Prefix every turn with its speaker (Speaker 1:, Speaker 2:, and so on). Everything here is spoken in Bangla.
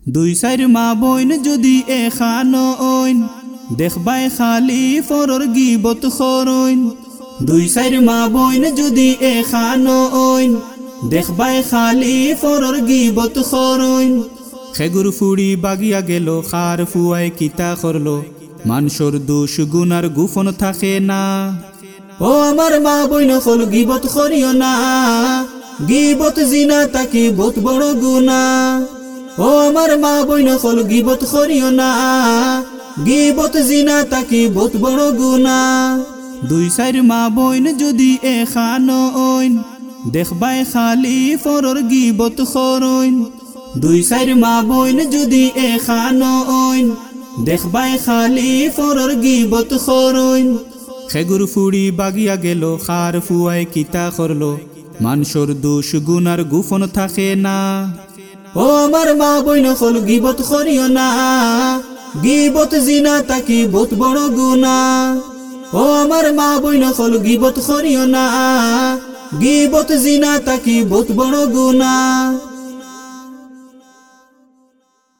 Speaker 1: দুই চার মা বইন যদি এখানো ওইন দেখবাই খালি ফরর গিবত খরইন। দুই চার মা বইন যদি এখানো ওইন দেখবাই খালি ফরর গিবত খরইন। খেগুর ফুড়ি বাগিয়া গেল খার ফুয়ায় কিতা করলো, মানুষের দোষ গুনার গুফন থাকে না। ও আমার মা বইন হল গিবত করিও না, গিবত জিনা তাকে বহুত বড় গুনা। ও আমার মা বইন হল গিবত করিও না, গিবত জিনা তাকে বহুত বড় গুনা। দুই চার মা বইন যদি এখানো ওইন দেখবাই খালি ফরর গিবত খরইন। দুই চার মা বইন যদি এখানো ওইন দেখবাই খালি ফরর গিবত খরইন। খেগুর ফুড়ি বাগিয়া গেল খার ফুয়ায় কিতা করলো, মানুষের দোষ গুনার গুফন থাকে না। ও আমার মা বইন হল গিবত করিও না, গিবত জিনা তাকে বহুত বড় গুনা। ও আমার মা বইন হল গিবত করিও না, গিবত জিনা তাকে বহুত বড় গুনা।